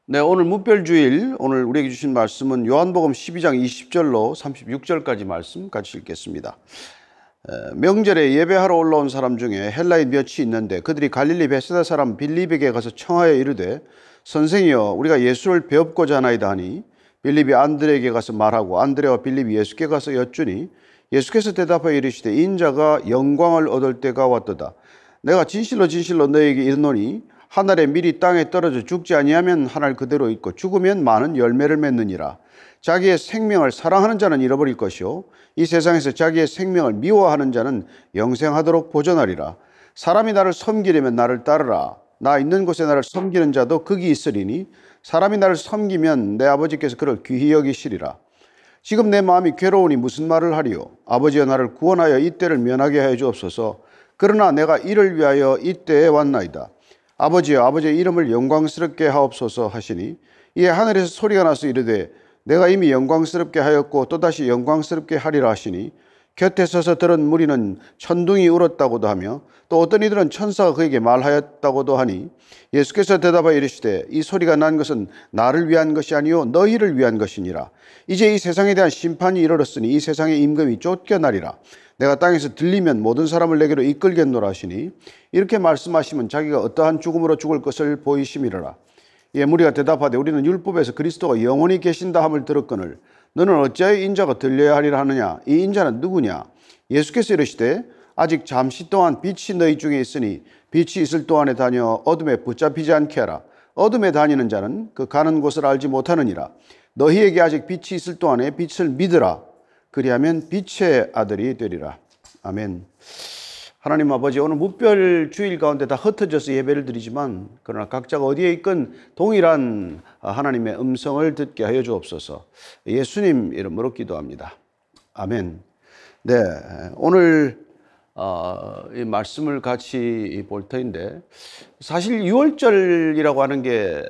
네, 오늘 무별주일, 오늘 우리에게 주신 말씀은 요한복음 12장 20절로 36절까지 말씀 같이 읽겠습니다. 명절에 예배하러 올라온 사람 중에 헬라인 몇이 있는데 그들이 갈릴리 베세다 사람 빌립에게 가서 청하여 이르되 선생이여 우리가 예수를 배웁고자 하나이다 하니 빌립이 안드레에게 가서 말하고 안드레와 빌립이 예수께 가서 여쭈니 예수께서 대답하여 이르시되 인자가 영광을 얻을 때가 왔도다. 내가 진실로 진실로 너에게 이르노니 하늘에 밀이 땅에 떨어져 죽지 아니하면 하늘 그대로 있고 죽으면 많은 열매를 맺느니라. 자기의 생명을 사랑하는 자는 잃어버릴 것이요 이 세상에서 자기의 생명을 미워하는 자는 영생하도록 보존하리라. 사람이 나를 섬기려면 나를 따르라. 나 있는 곳에 나를 섬기는 자도 거기 있으리니 사람이 나를 섬기면 내 아버지께서 그를 귀히 여기시리라. 지금 내 마음이 괴로우니 무슨 말을 하리요. 아버지여 나를 구원하여 이 때를 면하게 하여 주옵소서. 그러나 내가 이를 위하여 이 때에 왔나이다. 아버지여 아버지의 이름을 영광스럽게 하옵소서 하시니 이에 하늘에서 소리가 나서 이르되 내가 이미 영광스럽게 하였고 또다시 영광스럽게 하리라 하시니 곁에 서서 들은 무리는 천둥이 울었다고도 하며 또 어떤 이들은 천사가 그에게 말하였다고도 하니 예수께서 대답하여 이르시되 이 소리가 난 것은 나를 위한 것이 아니요 너희를 위한 것이니라. 이제 이 세상에 대한 심판이 이르렀으니 이 세상의 임금이 쫓겨나리라. 내가 땅에서 들리면 모든 사람을 내게로 이끌겠노라 하시니 이렇게 말씀하시면 자기가 어떠한 죽음으로 죽을 것을 보이심이라. 예, 무리가 대답하되 우리는 율법에서 그리스도가 영원히 계신다 함을 들었거늘 너는 어찌하여 인자가 들려야 하리라 하느냐. 이 인자는 누구냐. 예수께서 이르시되 아직 잠시 동안 빛이 너희 중에 있으니 빛이 있을 동안에 다녀 어둠에 붙잡히지 않게 하라. 어둠에 다니는 자는 그 가는 곳을 알지 못하느니라. 너희에게 아직 빛이 있을 동안에 빛을 믿으라. 그리하면 빛의 아들이 되리라. 아멘. 하나님 아버지, 오늘 무별 주일 가운데 다 흩어져서 예배를 드리지만 그러나 각자가 어디에 있건 동일한 하나님의 음성을 듣게 하여 주옵소서. 예수님 이름으로 기도합니다. 아멘. 네, 오늘 이 말씀을 같이 볼 터인데 사실 6월절이라고 하는 게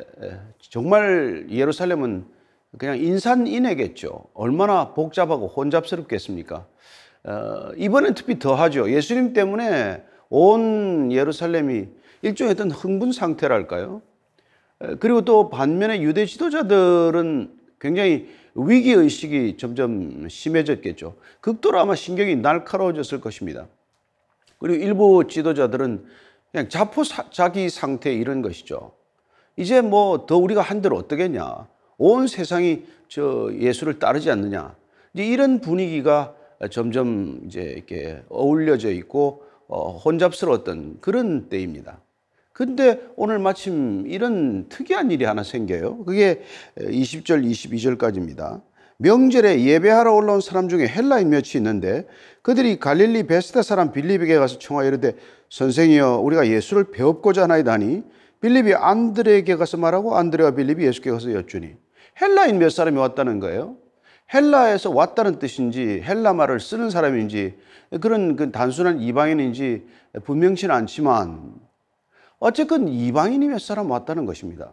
정말 예루살렘은 그냥 인산인해겠죠. 얼마나 복잡하고 혼잡스럽겠습니까? 이번엔 특히 더하죠. 예수님 때문에 온 예루살렘이 일종의 어떤 흥분 상태랄까요? 그리고 또 반면에 유대 지도자들은 굉장히 위기의식이 점점 심해졌겠죠. 극도로 아마 신경이 날카로워졌을 것입니다. 그리고 일부 지도자들은 그냥 자포자기 상태에 이른 것이죠. 이제 뭐 더 우리가 한들 어떠겠냐. 온 세상이 저 예수를 따르지 않느냐. 이제 이런 분위기가 점점 이제 이렇게 어울려져 있고 혼잡스러웠던 그런 때입니다. 근데 오늘 마침 이런 특이한 일이 하나 생겨요. 그게 20절, 22절까지입니다. 명절에 예배하러 올라온 사람 중에 헬라인 몇이 있는데 그들이 갈릴리 베세다 사람 빌립에게 가서 청하여 이르되 선생이여 우리가 예수를 배웁고자 하나이다 하니 빌립이 안드레에게 가서 말하고 안드레와 빌립이 예수께 가서 여쭈니 헬라인 몇 사람이 왔다는 거예요. 헬라에서 왔다는 뜻인지 헬라 말을 쓰는 사람인지 그런 그 단순한 이방인인지 분명치는 않지만 어쨌든 이방인이 몇 사람 왔다는 것입니다.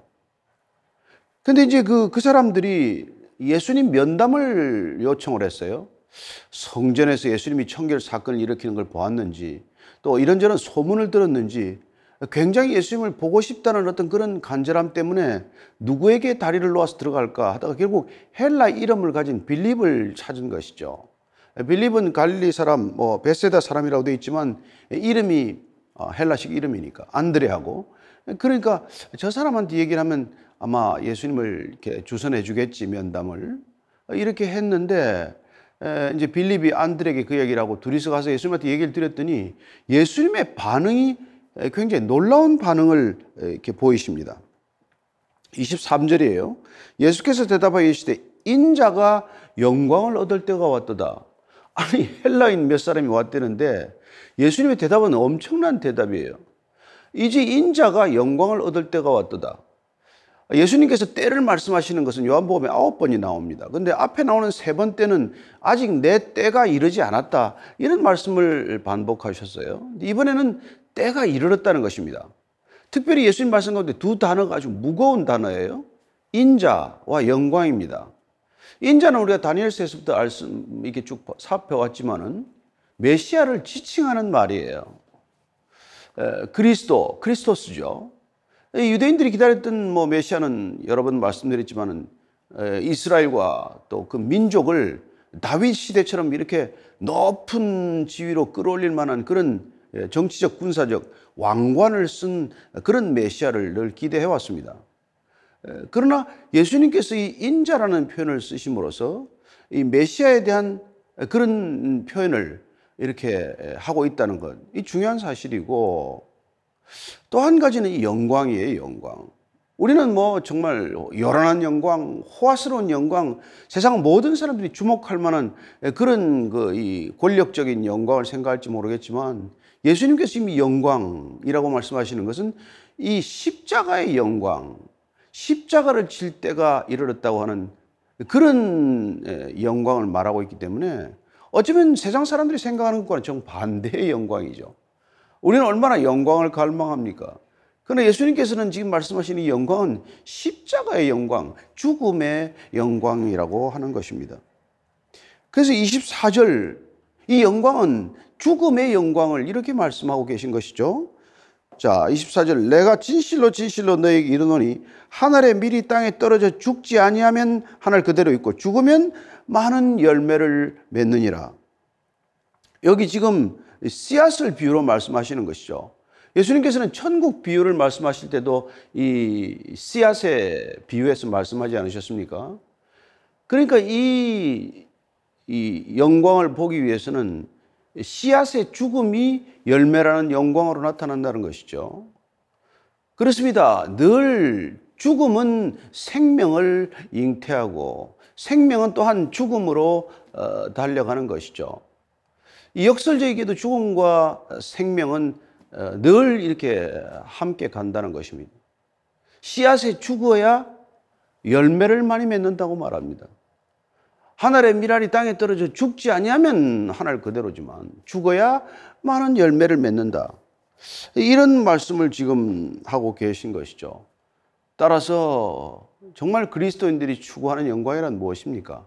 근데 이제 그 사람들이 예수님 면담을 요청을 했어요. 성전에서 예수님이 청결 사건을 일으키는 걸 보았는지 또 이런저런 소문을 들었는지 굉장히 예수님을 보고 싶다는 어떤 그런 간절함 때문에 누구에게 다리를 놓아서 들어갈까 하다가 결국 헬라 이름을 가진 빌립을 찾은 것이죠. 빌립은 갈릴리 사람, 베세다 사람이라고 되어 있지만 이름이 헬라식 이름이니까 안드레하고 그러니까 저 사람한테 얘기를 하면 아마 예수님을 이렇게 주선해 주겠지 면담을 이렇게 했는데 이제 빌립이 안드레에게 그 얘기를 하고 둘이서 가서 예수님한테 얘기를 드렸더니 예수님의 반응이 굉장히 놀라운 반응을 이렇게 보이십니다. 23절이에요. 예수께서 대답하여 이르시되 인자가 영광을 얻을 때가 왔도다. 아니 헬라인 몇 사람이 왔다는데 예수님의 대답은 엄청난 대답이에요. 이제 인자가 영광을 얻을 때가 왔도다. 예수님께서 때를 말씀하시는 것은 요한복음에 9번이 나옵니다. 그런데 앞에 나오는 3번 때는 아직 내 때가 이르지 않았다. 이런 말씀을 반복하셨어요. 이번에는 때가 이르렀다는 것입니다. 특별히 예수님 말씀 가운데 두 단어가 아주 무거운 단어예요. 인자와 영광입니다. 인자는 우리가 다니엘서에서부터 이렇게 쭉 살펴왔지만은 메시아를 지칭하는 말이에요. 그리스도스죠. 유대인들이 기다렸던 메시아는 여러 번 말씀드렸지만은 이스라엘과 또 그 민족을 다윗 시대처럼 이렇게 높은 지위로 끌어올릴 만한 그런 정치적 군사적 왕관을 쓴 그런 메시아를 늘 기대해 왔습니다. 그러나 예수님께서 이 인자라는 표현을 쓰심으로써 이 메시아에 대한 그런 표현을 이렇게 하고 있다는 것, 이 중요한 사실이고, 또 한 가지는 이 영광이에요, 영광. 우리는 정말 요란한 영광, 호화스러운 영광, 세상 모든 사람들이 주목할 만한 그런 이 권력적인 영광을 생각할지 모르겠지만, 예수님께서 이미 영광이라고 말씀하시는 것은 이 십자가의 영광, 십자가를 질 때가 이르렀다고 하는 그런 영광을 말하고 있기 때문에 어쩌면 세상 사람들이 생각하는 것과는 정반대의 영광이죠. 우리는 얼마나 영광을 갈망합니까? 그러나 예수님께서는 지금 말씀하시는 이 영광은 십자가의 영광, 죽음의 영광이라고 하는 것입니다. 그래서 24절, 이 영광은 죽음의 영광을 이렇게 말씀하고 계신 것이죠. 자, 24절, 내가 진실로 진실로 너에게 이르노니 하늘의 밀이 땅에 떨어져 죽지 아니하면 하늘 그대로 있고 죽으면 많은 열매를 맺느니라. 여기 지금 씨앗을 비유로 말씀하시는 것이죠. 예수님께서는 천국 비유를 말씀하실 때도 이 씨앗의 비유에서 말씀하지 않으셨습니까? 그러니까 이 영광을 보기 위해서는 씨앗의 죽음이 열매라는 영광으로 나타난다는 것이죠. 그렇습니다. 늘 죽음은 생명을 잉태하고 생명은 또한 죽음으로 달려가는 것이죠. 이 역설적이게도 죽음과 생명은 늘 이렇게 함께 간다는 것입니다. 씨앗에 죽어야 열매를 많이 맺는다고 말합니다. 하늘의 밀알이 땅에 떨어져 죽지 아니하면 하늘 그대로지만 죽어야 많은 열매를 맺는다. 이런 말씀을 지금 하고 계신 것이죠. 따라서 정말 그리스도인들이 추구하는 영광이란 무엇입니까?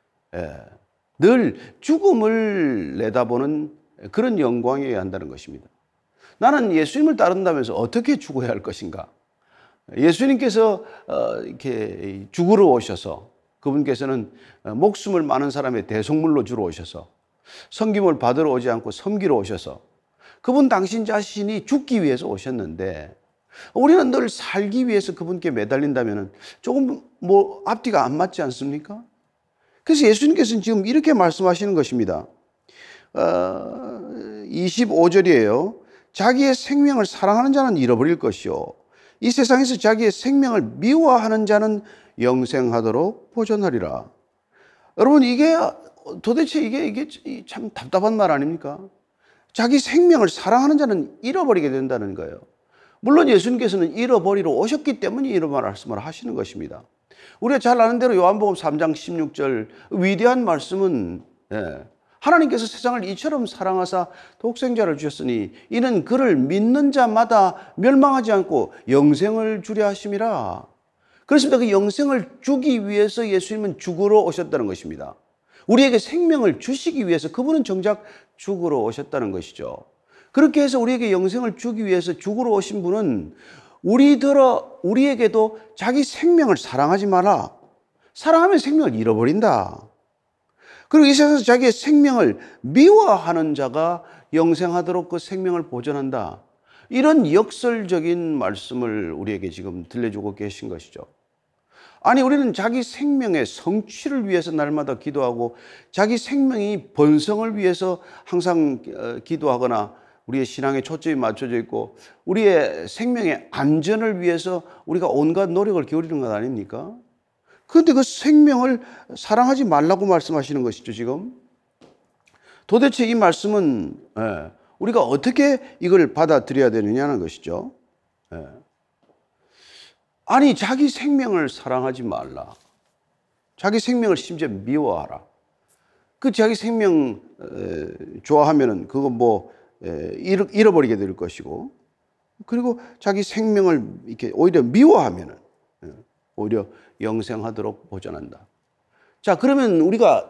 늘 죽음을 내다보는 그런 영광이어야 한다는 것입니다. 나는 예수님을 따른다면서 어떻게 죽어야 할 것인가? 예수님께서 이렇게 죽으러 오셔서 그분께서는 목숨을 많은 사람의 대속물로 주러 오셔서 섬김을 받으러 오지 않고 섬기러 오셔서 그분 당신 자신이 죽기 위해서 오셨는데 우리는 늘 살기 위해서 그분께 매달린다면 조금 앞뒤가 안 맞지 않습니까? 그래서 예수님께서는 지금 이렇게 말씀하시는 것입니다. 25절이에요. 자기의 생명을 사랑하는 자는 잃어버릴 것이요 이 세상에서 자기의 생명을 미워하는 자는 영생하도록 보존하리라. 여러분, 도대체 이게 참 답답한 말 아닙니까? 자기 생명을 사랑하는 자는 잃어버리게 된다는 거예요. 물론 예수님께서는 잃어버리러 오셨기 때문에 이런 말씀을 하시는 것입니다. 우리가 잘 아는 대로 요한복음 3장 16절 위대한 말씀은 하나님께서 세상을 이처럼 사랑하사 독생자를 주셨으니 이는 그를 믿는 자마다 멸망하지 않고 영생을 주려 하심이라. 그렇습니다. 그 영생을 주기 위해서 예수님은 죽으러 오셨다는 것입니다. 우리에게 생명을 주시기 위해서 그분은 정작 죽으러 오셨다는 것이죠. 그렇게 해서 우리에게 영생을 주기 위해서 죽으러 오신 분은 우리에게도 자기 생명을 사랑하지 마라. 사랑하면 생명을 잃어버린다. 그리고 이 세상에서 자기의 생명을 미워하는 자가 영생하도록 그 생명을 보존한다. 이런 역설적인 말씀을 우리에게 지금 들려주고 계신 것이죠. 아니, 우리는 자기 생명의 성취를 위해서 날마다 기도하고 자기 생명이 번성을 위해서 항상 기도하거나 우리의 신앙에 초점이 맞춰져 있고 우리의 생명의 안전을 위해서 우리가 온갖 노력을 기울이는 것 아닙니까? 그런데 그 생명을 사랑하지 말라고 말씀하시는 것이죠, 지금. 도대체 이 말씀은 우리가 어떻게 이걸 받아들여야 되느냐는 것이죠. 아니, 자기 생명을 사랑하지 말라. 자기 생명을 심지어 미워하라. 그 자기 생명 좋아하면은 그거 잃어버리게 될 것이고, 그리고 자기 생명을 이렇게 오히려 미워하면은 오히려 영생하도록 보존한다. 자, 그러면 우리가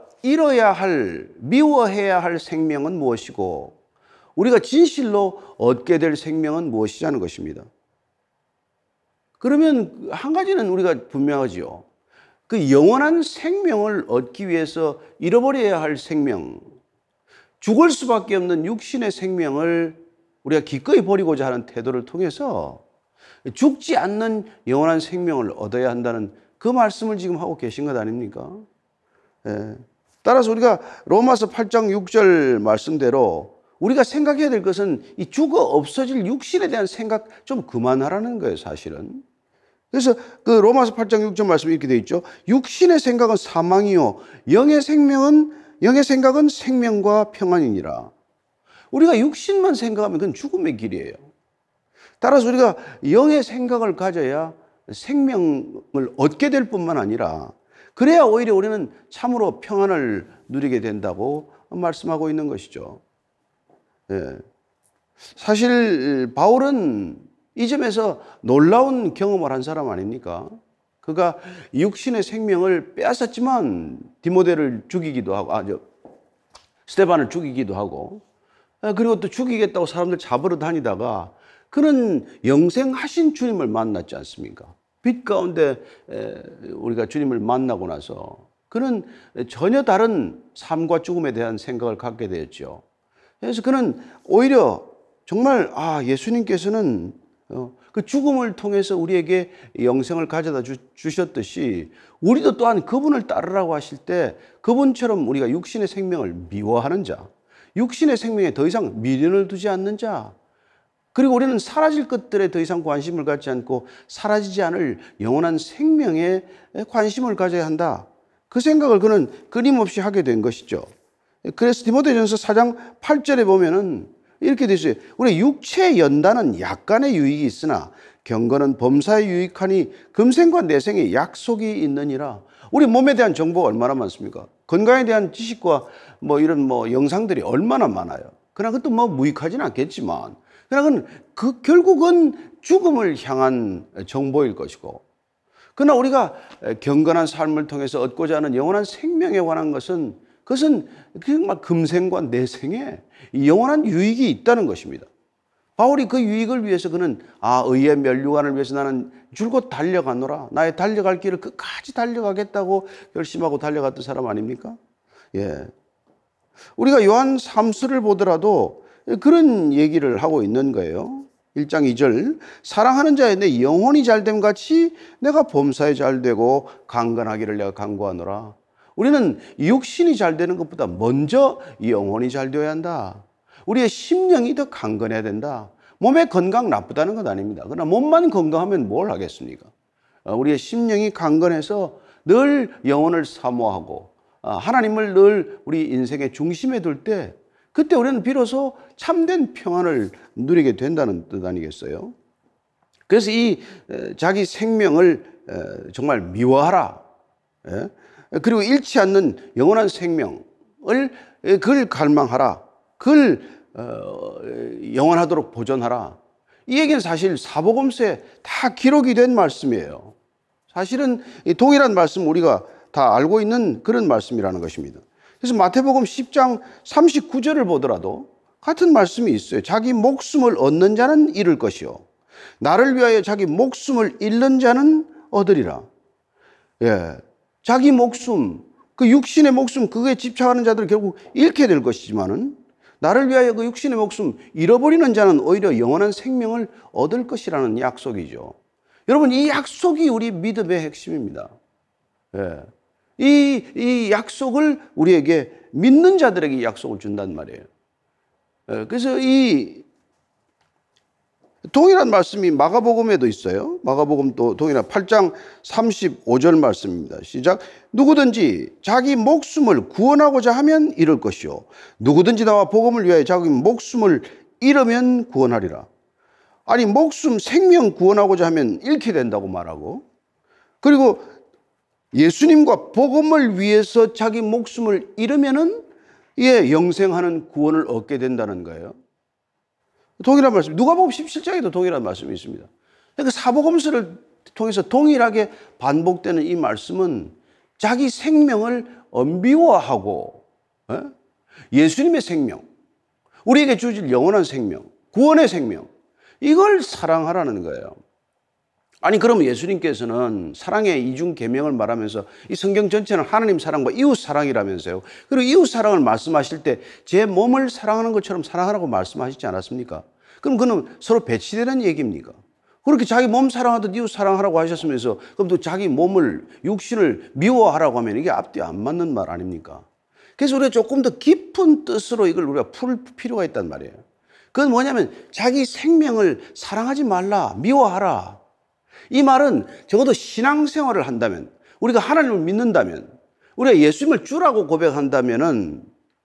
미워해야 할 생명은 무엇이고, 우리가 진실로 얻게 될 생명은 무엇이냐는 것입니다. 그러면 한 가지는 우리가 분명하지요. 그 영원한 생명을 얻기 위해서 잃어버려야 할 생명, 죽을 수밖에 없는 육신의 생명을 우리가 기꺼이 버리고자 하는 태도를 통해서 죽지 않는 영원한 생명을 얻어야 한다는 그 말씀을 지금 하고 계신 것 아닙니까? 예. 따라서 우리가 로마서 8장 6절 말씀대로 우리가 생각해야 될 것은 이 죽어 없어질 육신에 대한 생각 좀 그만하라는 거예요, 사실은. 그래서 그 로마서 8장 6절 말씀이 이렇게 되어 있죠. 육신의 생각은 사망이요 영의 생각은 생명과 평안이니라. 우리가 육신만 생각하면 그건 죽음의 길이에요. 따라서 우리가 영의 생각을 가져야 생명을 얻게 될 뿐만 아니라 그래야 오히려 우리는 참으로 평안을 누리게 된다고 말씀하고 있는 것이죠. 예. 사실 바울은 이 점에서 놀라운 경험을 한 사람 아닙니까? 그가 육신의 생명을 빼앗았지만 디모데를 죽이기도 하고, 스데반을 죽이기도 하고, 그리고 또 죽이겠다고 사람들 잡으러 다니다가 그는 영생하신 주님을 만났지 않습니까? 빛 가운데 우리가 주님을 만나고 나서 그는 전혀 다른 삶과 죽음에 대한 생각을 갖게 되었죠. 그래서 그는 오히려 정말 예수님께서는 그 죽음을 통해서 우리에게 영생을 가져다 주셨듯이 우리도 또한 그분을 따르라고 하실 때 그분처럼 우리가 육신의 생명을 미워하는 자, 육신의 생명에 더 이상 미련을 두지 않는 자, 그리고 우리는 사라질 것들에 더 이상 관심을 갖지 않고 사라지지 않을 영원한 생명에 관심을 가져야 한다. 그 생각을 그는 끊임없이 하게 된 것이죠. 그래서 디모데전서 4장 8절에 보면은 이렇게 되어 있어요. 우리 육체의 연단은 약간의 유익이 있으나 경건은 범사에 유익하니 금생과 내생에 약속이 있느니라. 우리 몸에 대한 정보가 얼마나 많습니까? 건강에 대한 지식과 이런 영상들이 얼마나 많아요. 그러나 그것도 무익하지는 않겠지만 그러나 결국은 죽음을 향한 정보일 것이고, 그러나 우리가 경건한 삶을 통해서 얻고자 하는 영원한 생명에 관한 것은 그것은 금생과 내생에 영원한 유익이 있다는 것입니다. 바울이 그 유익을 위해서 그는 의의 면류관을 위해서 나는 줄곧 달려가노라. 나의 달려갈 길을 끝까지 달려가겠다고 결심하고 달려갔던 사람 아닙니까? 예. 우리가 요한 3서를 보더라도 그런 얘기를 하고 있는 거예요. 1장 2절 사랑하는 자의 내 영혼이 잘됨 같이 내가 범사에 잘되고 강건하기를 내가 간구하노라. 우리는 육신이 잘되는 것보다 먼저 영혼이 잘되어야 한다. 우리의 심령이 더 강건해야 된다. 몸의 건강 나쁘다는 건 아닙니다. 그러나 몸만 건강하면 뭘 하겠습니까? 우리의 심령이 강건해서 늘 영혼을 사모하고 하나님을 늘 우리 인생의 중심에 둘 때 그때 우리는 비로소 참된 평안을 누리게 된다는 뜻 아니겠어요? 그래서 이 자기 생명을 정말 미워하라. 그리고 잃지 않는 영원한 생명을 그걸 갈망하라. 그걸 영원하도록 보존하라. 이 얘기는 사실 사복음서에 다 기록이 된 말씀이에요. 사실은 동일한 말씀 우리가 다 알고 있는 그런 말씀이라는 것입니다. 그래서 마태복음 10장 39절을 보더라도 같은 말씀이 있어요. 자기 목숨을 얻는 자는 잃을 것이요 나를 위하여 자기 목숨을 잃는 자는 얻으리라. 예, 자기 목숨, 그 육신의 목숨, 그거에 집착하는 자들은 결국 잃게 될 것이지만은 나를 위하여 그 육신의 목숨 잃어버리는 자는 오히려 영원한 생명을 얻을 것이라는 약속이죠. 여러분, 이 약속이 우리 믿음의 핵심입니다. 예. 이 약속을 우리에게 믿는 자들에게 이 약속을 준단 말이에요. 그래서 이 동일한 말씀이 마가복음에도 있어요. 마가복음도 동일한 8장 35절 말씀입니다. 시작. 누구든지 자기 목숨을 구원하고자 하면 잃을 것이요 누구든지 나와 복음을 위하여 자기 목숨을 잃으면 구원하리라. 아니, 목숨 생명 구원하고자 하면 잃게 된다고 말하고, 그리고 예수님과 복음을 위해서 자기 목숨을 잃으면은 영생하는 구원을 얻게 된다는 거예요. 동일한 말씀, 누가복음 17장에도 동일한 말씀이 있습니다. 그러니까 사복음서를 통해서 동일하게 반복되는 이 말씀은 자기 생명을 미워하고 예수님의 생명, 우리에게 주실 영원한 생명, 구원의 생명, 이걸 사랑하라는 거예요. 아니 그러면 예수님께서는 사랑의 이중 계명을 말하면서 이 성경 전체는 하나님 사랑과 이웃 사랑이라면서요. 그리고 이웃 사랑을 말씀하실 때 제 몸을 사랑하는 것처럼 사랑하라고 말씀하시지 않았습니까? 그럼 그는 서로 배치되는 얘기입니까? 그렇게 자기 몸 사랑하듯 이웃 사랑하라고 하셨으면서 그럼 또 자기 몸을 육신을 미워하라고 하면 이게 앞뒤 안 맞는 말 아닙니까? 그래서 우리가 조금 더 깊은 뜻으로 이걸 우리가 풀 필요가 있단 말이에요. 그건 뭐냐면 자기 생명을 사랑하지 말라, 미워하라. 이 말은 적어도 신앙생활을 한다면, 우리가 하나님을 믿는다면, 우리가 예수님을 주라고 고백한다면은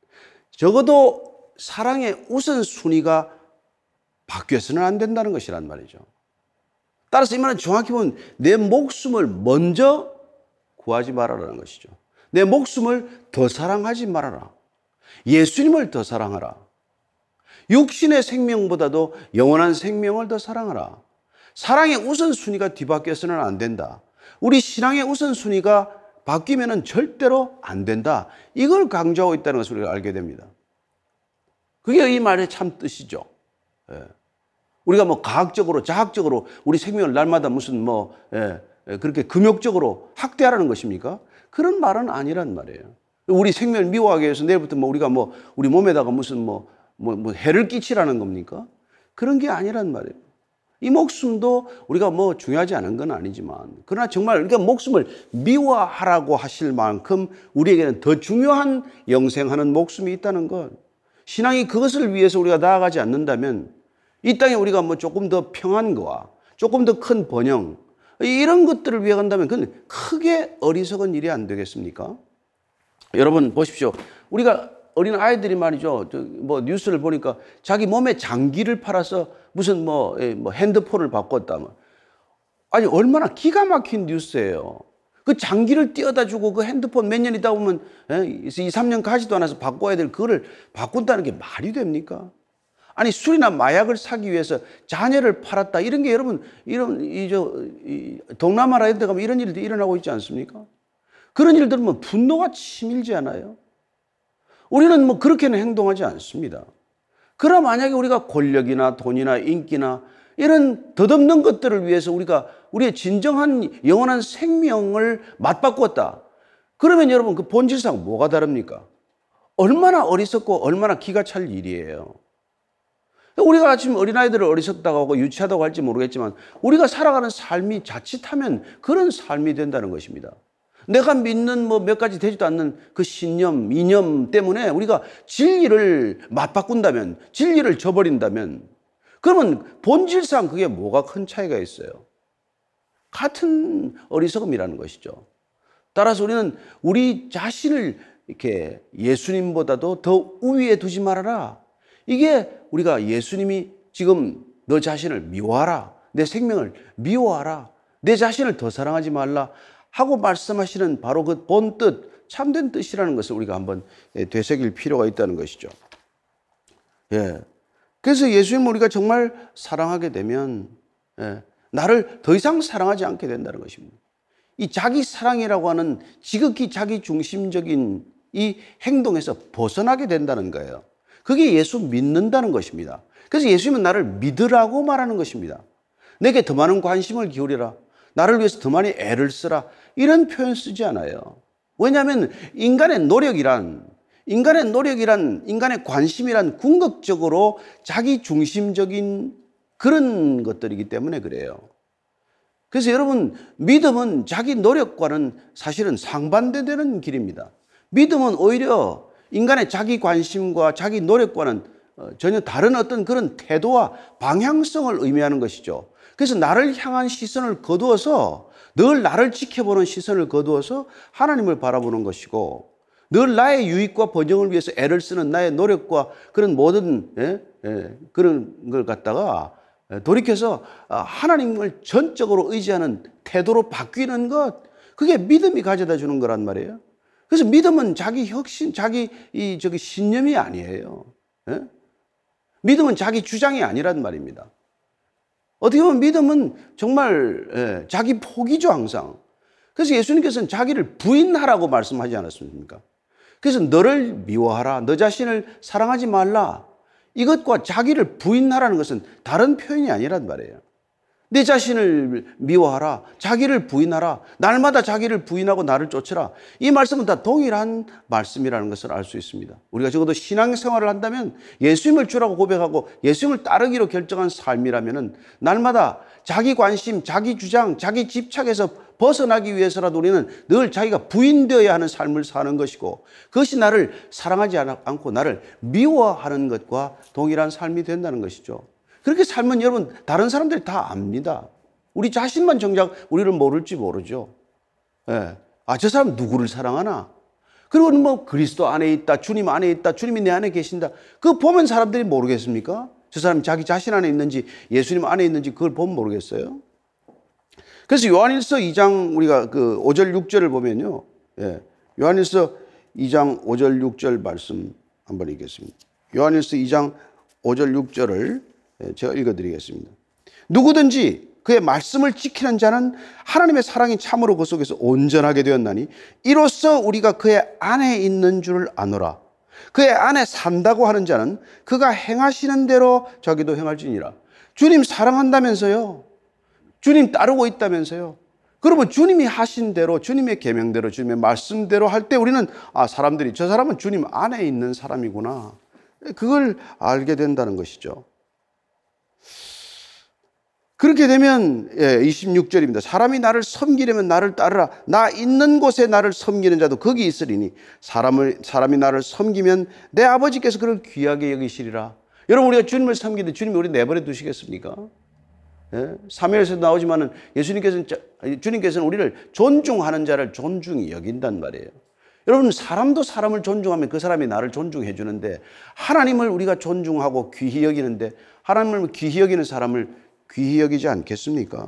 적어도 사랑의 우선순위가 바뀌어서는 안 된다는 것이란 말이죠. 따라서 이 말은 정확히 보면 내 목숨을 먼저 구하지 말아라는 것이죠. 내 목숨을 더 사랑하지 말아라. 예수님을 더 사랑하라. 육신의 생명보다도 영원한 생명을 더 사랑하라. 사랑의 우선순위가 뒤바뀌어서는 안 된다. 우리 신앙의 우선순위가 바뀌면은 절대로 안 된다. 이걸 강조하고 있다는 것을 우리가 알게 됩니다. 그게 이 말의 참 뜻이죠. 예. 우리가 뭐 과학적으로, 자학적으로 우리 생명을 날마다 무슨 그렇게 금욕적으로 학대하라는 것입니까? 그런 말은 아니란 말이에요. 우리 생명을 미워하기 위해서 내일부터 우리가 우리 몸에다가 무슨 해를 끼치라는 겁니까? 그런 게 아니란 말이에요. 이 목숨도 우리가 중요하지 않은 건 아니지만, 그러나 정말 우리가 목숨을 미워하라고 하실 만큼 우리에게는 더 중요한 영생하는 목숨이 있다는 것. 신앙이 그것을 위해서 우리가 나아가지 않는다면 이 땅에 우리가 조금 더 평안과 조금 더 큰 번영, 이런 것들을 위해 간다면 그건 크게 어리석은 일이 안 되겠습니까? 여러분 보십시오. 우리가 어린 아이들이 말이죠. 뉴스를 보니까 자기 몸에 장기를 팔아서 무슨 핸드폰을 바꿨다. 아니 얼마나 기가 막힌 뉴스예요. 그 장기를 띄어다 주고 그 핸드폰 몇 년 있다 보면 2, 3년 가지도 않아서 바꿔야 될 그거를 바꾼다는 게 말이 됩니까? 아니 술이나 마약을 사기 위해서 자녀를 팔았다. 이런 게 여러분 동남아라 이런 데 가면 이런 일도 일어나고 있지 않습니까? 그런 일들 보면 분노가 치밀지 않아요? 우리는 그렇게는 행동하지 않습니다. 그러나 만약에 우리가 권력이나 돈이나 인기나 이런 덧없는 것들을 위해서 우리가 우리의 진정한 영원한 생명을 맞바꿨다. 그러면 여러분 그 본질상 뭐가 다릅니까? 얼마나 어리석고 얼마나 기가 찰 일이에요. 우리가 지금 어린아이들을 어리석다고 하고 유치하다고 할지 모르겠지만 우리가 살아가는 삶이 자칫하면 그런 삶이 된다는 것입니다. 내가 믿는 몇 가지 되지도 않는 그 신념, 이념 때문에 우리가 진리를 맞바꾼다면, 진리를 저버린다면, 그러면 본질상 그게 뭐가 큰 차이가 있어요? 같은 어리석음이라는 것이죠. 따라서 우리는 우리 자신을 이렇게 예수님보다도 더 우위에 두지 말아라. 이게 우리가 예수님이 지금 너 자신을 미워하라. 내 생명을 미워하라. 내 자신을 더 사랑하지 말라. 하고 말씀하시는 바로 그 본뜻, 참된 뜻이라는 것을 우리가 한번 되새길 필요가 있다는 것이죠. 예. 그래서 예수님을 우리가 정말 사랑하게 되면 나를 더 이상 사랑하지 않게 된다는 것입니다. 이 자기 사랑이라고 하는 지극히 자기 중심적인 이 행동에서 벗어나게 된다는 거예요. 그게 예수 믿는다는 것입니다. 그래서 예수님은 나를 믿으라고 말하는 것입니다. 내게 더 많은 관심을 기울여라. 나를 위해서 더 많이 애를 쓰라. 이런 표현 쓰지 않아요. 왜냐하면 인간의 노력이란 인간의 관심이란 궁극적으로 자기 중심적인 그런 것들이기 때문에 그래요. 그래서 여러분 믿음은 자기 노력과는 사실은 상반되는 길입니다. 믿음은 오히려 인간의 자기 관심과 자기 노력과는 전혀 다른 어떤 그런 태도와 방향성을 의미하는 것이죠. 그래서 나를 향한 시선을 거두어서 늘 나를 지켜보는 시선을 거두어서 하나님을 바라보는 것이고 늘 나의 유익과 번영을 위해서 애를 쓰는 나의 노력과 그런 모든 그런 걸 갖다가 돌이켜서 하나님을 전적으로 의지하는 태도로 바뀌는 것, 그게 믿음이 가져다 주는 거란 말이에요. 그래서 믿음은 자기 혁신, 저기 신념이 아니에요. 믿음은 자기 주장이 아니란 말입니다. 어떻게 보면 믿음은 정말 자기 포기죠, 항상. 그래서 예수님께서는 자기를 부인하라고 말씀하지 않았습니까? 그래서 너를 미워하라, 너 자신을 사랑하지 말라. 이것과 자기를 부인하라는 것은 다른 표현이 아니란 말이에요. 내 자신을 미워하라. 자기를 부인하라. 날마다 자기를 부인하고 나를 쫓으라. 이 말씀은 다 동일한 말씀이라는 것을 알 수 있습니다. 우리가 적어도 신앙생활을 한다면 예수님을 주라고 고백하고 예수님을 따르기로 결정한 삶이라면 날마다 자기 관심, 자기 주장, 자기 집착에서 벗어나기 위해서라도 우리는 늘 자기가 부인되어야 하는 삶을 사는 것이고 그것이 나를 사랑하지 않고 나를 미워하는 것과 동일한 삶이 된다는 것이죠. 그렇게 살면 여러분 다른 사람들이 다 압니다. 우리 자신만 정작 우리를 모를지 모르죠. 예. 아, 저 사람 누구를 사랑하나? 그리고 뭐 그리스도 안에 있다, 주님 안에 있다, 주님이 내 안에 계신다. 그거 보면 사람들이 모르겠습니까? 저 사람이 자기 자신 안에 있는지 예수님 안에 있는지 그걸 보면 모르겠어요. 그래서 요한일서 2장 우리가 그 5절 6절을 보면요. 예. 요한일서 2장 5절 6절 말씀 한번 읽겠습니다. 요한일서 2장 5절 6절을 제가 읽어드리겠습니다. 누구든지 그의 말씀을 지키는 자는 하나님의 사랑이 참으로 그 속에서 온전하게 되었나니 이로써 우리가 그의 안에 있는 줄 아노라. 그의 안에 산다고 하는 자는 그가 행하시는 대로 자기도 행할지니라. 주님 사랑한다면서요. 주님 따르고 있다면서요. 그러면 주님이 하신 대로 주님의 계명대로 주님의 말씀대로 할 때 우리는 아, 사람들이 저 사람은 주님 안에 있는 사람이구나. 그걸 알게 된다는 것이죠. 그렇게 되면 26절입니다. 사람이 나를 섬기려면 나를 따르라. 나 있는 곳에 나를 섬기는 자도 거기 있으리니 사람이 나를 섬기면 내 아버지께서 그를 귀하게 여기시리라. 여러분 우리가 주님을 섬기는데 주님이 우리 내버려 두시겠습니까? 예? 사무엘에서 나오지만은 주님께서는 우리를 존중하는 자를 존중히 여긴단 말이에요. 여러분 사람도 사람을 존중하면 그 사람이 나를 존중해 주는데 하나님을 우리가 존중하고 귀히 여기는데 하나님을 귀히 여기는 사람을 귀히 여기지 않겠습니까?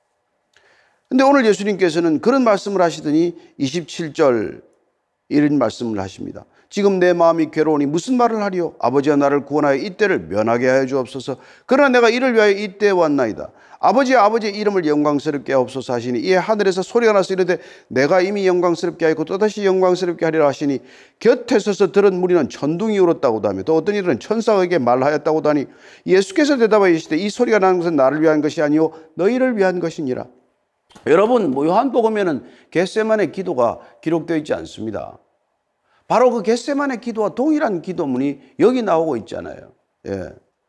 근데 오늘 예수님께서는 그런 말씀을 하시더니 27절 이런 말씀을 하십니다. 지금 내 마음이 괴로우니 무슨 말을 하리요? 아버지가 나를 구원하여 이때를 면하게 하여 주옵소서. 그러나 내가 이를 위하여 이때에 왔나이다. 아버지의 이름을 영광스럽게 하옵소서 하시니 이에 하늘에서 소리가 나서 이르되 내가 이미 영광스럽게 하였고 또다시 영광스럽게 하리라 하시니 곁에 서서 들은 무리는 천둥이 울었다고도 하며 또 어떤 이들은 천사에게 말하였다고도 하니 예수께서 대답하여 이르시되 이 소리가 나는 것은 나를 위한 것이 아니요 너희를 위한 것이니라. 여러분 요한복음에는 겟세마네 기도가 기록되어 있지 않습니다. 바로 그 겟세마네 기도와 동일한 기도문이 여기 나오고 있잖아요. 예.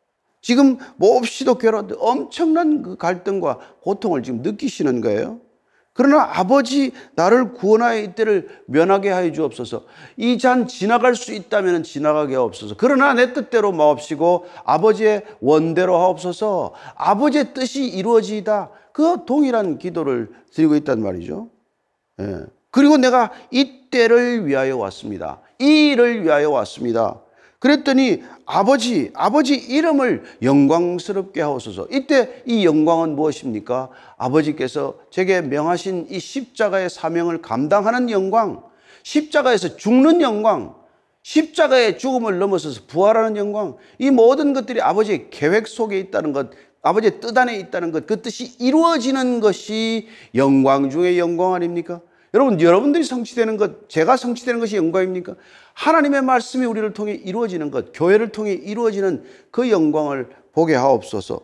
지금 몹시도 엄청난 그 갈등과 고통을 지금 느끼시는 거예요. 그러나 아버지 나를 구원하여 이때를 면하게 하여 주옵소서. 이 잔 지나갈 수 있다면 지나가게 하옵소서. 그러나 내 뜻대로 마옵시고 아버지의 원대로 하옵소서. 아버지의 뜻이 이루어지이다. 그 동일한 기도를 드리고 있단 말이죠. 예. 그리고 내가 이때를 위하여 왔습니다. 이 일을 위하여 왔습니다. 그랬더니 아버지 이름을 영광스럽게 하옵소서. 이때 이 영광은 무엇입니까? 아버지께서 제게 명하신 이 십자가의 사명을 감당하는 영광, 십자가에서 죽는 영광, 십자가의 죽음을 넘어서서 부활하는 영광, 이 모든 것들이 아버지의 계획 속에 있다는 것, 아버지의 뜻 안에 있다는 것, 그 뜻이 이루어지는 것이 영광 중의 영광 아닙니까? 여러분들이 성취되는 것, 제가 성취되는 것이 영광입니까? 하나님의 말씀이 우리를 통해 이루어지는 것, 교회를 통해 이루어지는 그 영광을 보게 하옵소서.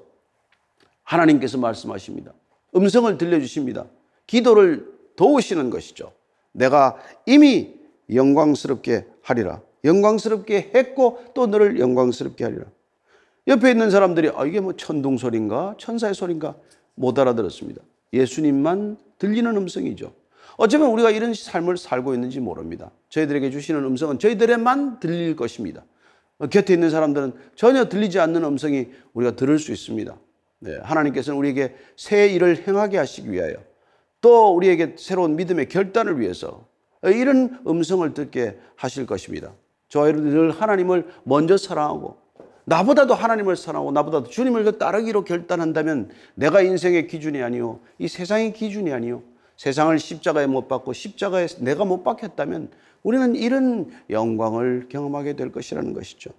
하나님께서 말씀하십니다. 음성을 들려주십니다. 기도를 도우시는 것이죠. 내가 이미 영광스럽게 하리라. 영광스럽게 했고 또 너를 영광스럽게 하리라. 옆에 있는 사람들이 이게 뭐 천둥 소리인가 천사의 소리인가 못 알아들었습니다. 예수님만 들리는 음성이죠. 어쩌면 우리가 이런 삶을 살고 있는지 모릅니다. 저희들에게 주시는 음성은 저희들에만 들릴 것입니다. 곁에 있는 사람들은 전혀 들리지 않는 음성이 우리가 들을 수 있습니다. 네, 하나님께서는 우리에게 새 일을 행하게 하시기 위하여 또 우리에게 새로운 믿음의 결단을 위해서 이런 음성을 듣게 하실 것입니다. 저희들 늘 하나님을 먼저 사랑하고 나보다도 하나님을 사랑하고 나보다도 주님을 따르기로 결단한다면 내가 인생의 기준이 아니요 이 세상의 기준이 아니요 세상을 십자가에 못 박고 십자가에 내가 못 박혔다면 우리는 이런 영광을 경험하게 될 것이라는 것이죠.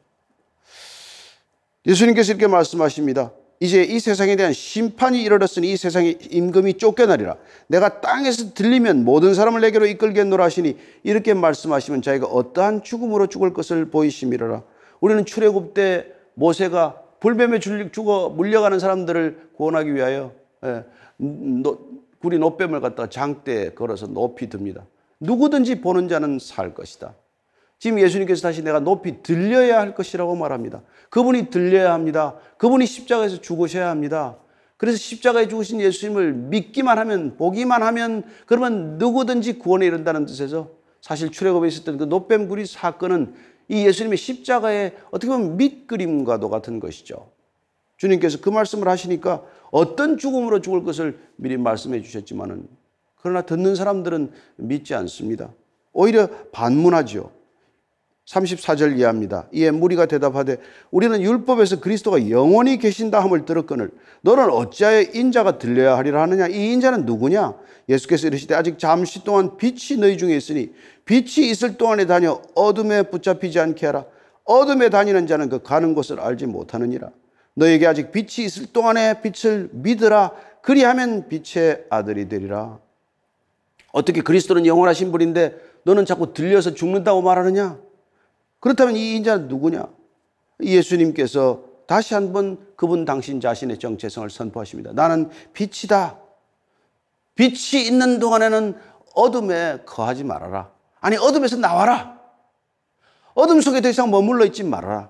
예수님께서 이렇게 말씀하십니다. 이제 이 세상에 대한 심판이 이르렀으니 이 세상의 임금이 쫓겨나리라. 내가 땅에서 들리면 모든 사람을 내게로 이끌겠노라 하시니 이렇게 말씀하시면 자기가 어떠한 죽음으로 죽을 것을 보이심이라. 우리는 출애굽 때 모세가 불뱀에 죽어 물려가는 사람들을 구원하기 위하여 구리 노뱀을 갖다가 장대에 걸어서 높이 듭니다. 누구든지 보는 자는 살 것이다. 지금 예수님께서 다시 내가 높이 들려야 할 것이라고 말합니다. 그분이 들려야 합니다. 그분이 십자가에서 죽으셔야 합니다. 그래서 십자가에 죽으신 예수님을 믿기만 하면, 보기만 하면, 그러면 누구든지 구원에 이른다는 뜻에서 사실 출애굽에 있었던 그 노뱀구리 사건은 이 예수님의 십자가의 어떻게 보면 밑그림과도 같은 것이죠. 주님께서 그 말씀을 하시니까 어떤 죽음으로 죽을 것을 미리 말씀해 주셨지만은, 그러나 듣는 사람들은 믿지 않습니다. 오히려 반문하죠. 34절 이하입니다. 이에 무리가 대답하되 우리는 율법에서 그리스도가 영원히 계신다 함을 들었거늘 너는 어찌하여 인자가 들려야 하리라 하느냐. 이 인자는 누구냐? 예수께서 이르시되 아직 잠시 동안 빛이 너희 중에 있으니 빛이 있을 동안에 다녀 어둠에 붙잡히지 않게 하라. 어둠에 다니는 자는 그 가는 곳을 알지 못하느니라. 너에게 아직 빛이 있을 동안에 빛을 믿으라. 그리하면 빛의 아들이 되리라. 어떻게 그리스도는 영원하신 분인데 너는 자꾸 들려서 죽는다고 말하느냐? 그렇다면 이 인자는 누구냐? 예수님께서 다시 한번 그분 당신 자신의 정체성을 선포하십니다. 나는 빛이다. 빛이 있는 동안에는 어둠에 거하지 말아라. 아니, 어둠에서 나와라. 어둠 속에 더 이상 머물러 있지 말아라.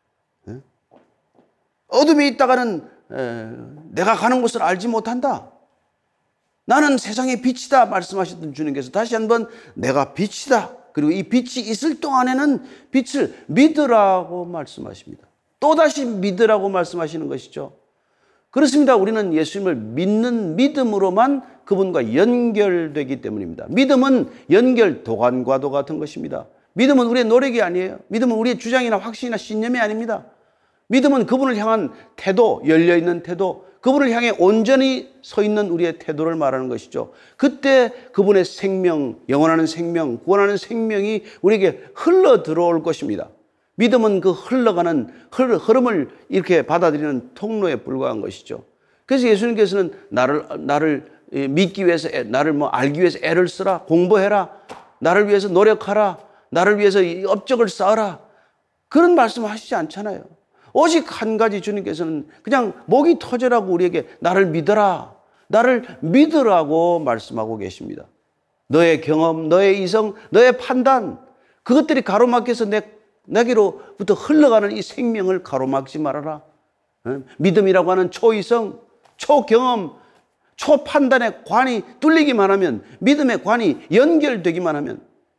어둠에 있다가는 내가 가는 곳을 알지 못한다. 나는 세상의 빛이다 말씀하셨던 주님께서 다시 한번 내가 빛이다. 그리고 이 빛이 있을 동안에는 빛을 믿으라고 말씀하십니다. 또다시 믿으라고 말씀하시는 것이죠. 그렇습니다. 우리는 예수님을 믿는 믿음으로만 그분과 연결되기 때문입니다. 믿음은 연결 도관과도 같은 것입니다. 믿음은 우리의 노력이 아니에요. 믿음은 우리의 주장이나 확신이나 신념이 아닙니다. 믿음은 그분을 향한 태도, 열려있는 태도, 그분을 향해 온전히 서 있는 우리의 태도를 말하는 것이죠. 그때 그분의 생명, 영원하는 생명, 구원하는 생명이 우리에게 흘러 들어올 것입니다. 믿음은 그 흘러가는 흐름을 이렇게 받아들이는 통로에 불과한 것이죠. 그래서 예수님께서는 나를 믿기 위해서, 나를 알기 위해서 애를 쓰라, 공부해라, 나를 위해서 노력하라, 나를 위해서 업적을 쌓아라. 그런 말씀 하시지 않잖아요. 오직 한 가지 주님께서는 그냥 목이 터져라고 우리에게 나를 믿어라, 나를 믿으라고 말씀하고 계십니다. 너의 경험, 너의 이성, 너의 판단, 그것들이 가로막혀서 내게로부터 흘러가는 이 생명을 가로막지 말아라. 믿음이라고 하는 초이성, 초경험, 초판단의 관이 뚫리기만 하면, 믿음의 관이 연결되기만 하면,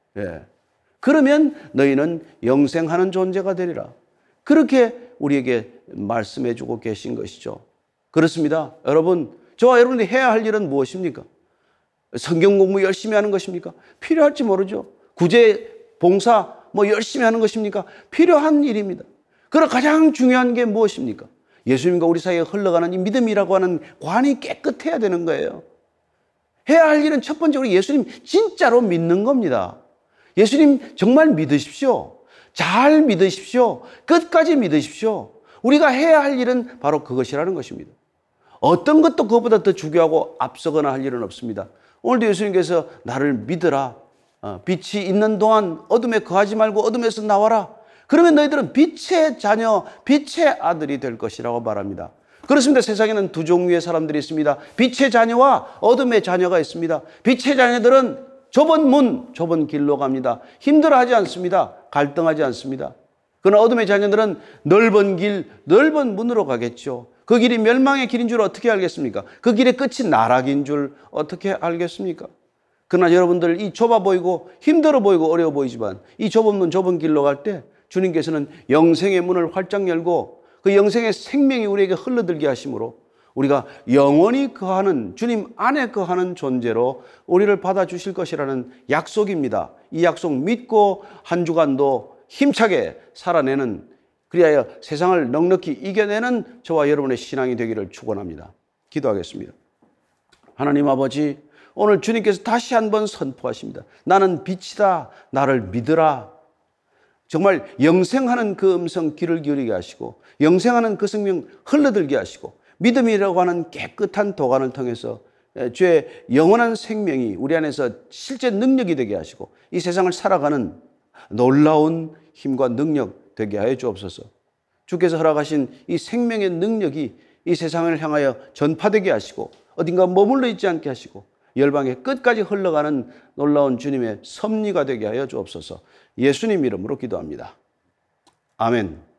그러면 너희는 영생하는 존재가 되리라. 그렇게 우리에게 말씀해 주고 계신 것이죠. 그렇습니다. 여러분, 저와 여러분이 해야 할 일은 무엇입니까? 성경 공부 열심히 하는 것입니까? 필요할지 모르죠. 구제, 봉사 열심히 하는 것입니까? 필요한 일입니다. 그러나 가장 중요한 게 무엇입니까? 예수님과 우리 사이에 흘러가는 이 믿음이라고 하는 관이 깨끗해야 되는 거예요. 해야 할 일은 첫 번째로 예수님 진짜로 믿는 겁니다. 예수님 정말 믿으십시오. 잘 믿으십시오. 끝까지 믿으십시오. 우리가 해야 할 일은 바로 그것이라는 것입니다. 어떤 것도 그것보다 더 중요하고 앞서거나 할 일은 없습니다. 오늘도 예수님께서 나를 믿으라. 빛이 있는 동안 어둠에 거하지 말고 어둠에서 나와라. 그러면 너희들은 빛의 자녀, 빛의 아들이 될 것이라고 말합니다. 그렇습니다. 세상에는 두 종류의 사람들이 있습니다. 빛의 자녀와 어둠의 자녀가 있습니다. 빛의 자녀들은 좁은 문, 좁은 길로 갑니다. 힘들어하지 않습니다. 갈등하지 않습니다. 그러나 어둠의 자녀들은 넓은 길, 넓은 문으로 가겠죠. 그 길이 멸망의 길인 줄 어떻게 알겠습니까? 그 길의 끝이 나락인 줄 어떻게 알겠습니까? 그러나 여러분들 이 좁아 보이고 힘들어 보이고 어려워 보이지만 이 좁은 문, 좁은 길로 갈 때 주님께서는 영생의 문을 활짝 열고 그 영생의 생명이 우리에게 흘러들게 하심으로 우리가 영원히 거하는, 주님 안에 거하는 존재로 우리를 받아주실 것이라는 약속입니다. 이 약속 믿고 한 주간도 힘차게 살아내는, 그리하여 세상을 넉넉히 이겨내는 저와 여러분의 신앙이 되기를 축원합니다. 기도하겠습니다. 하나님 아버지, 오늘 주님께서 다시 한번 선포하십니다. 나는 빛이다. 나를 믿으라. 정말 영생하는 그 음성 귀를 기울이게 하시고 영생하는 그 생명 흘러들게 하시고 믿음이라고 하는 깨끗한 도관을 통해서 주의 영원한 생명이 우리 안에서 실제 능력이 되게 하시고 이 세상을 살아가는 놀라운 힘과 능력 되게 하여 주옵소서. 주께서 허락하신 이 생명의 능력이 이 세상을 향하여 전파되게 하시고 어딘가 머물러 있지 않게 하시고 열방의 끝까지 흘러가는 놀라운 주님의 섭리가 되게 하여 주옵소서. 예수님 이름으로 기도합니다. 아멘.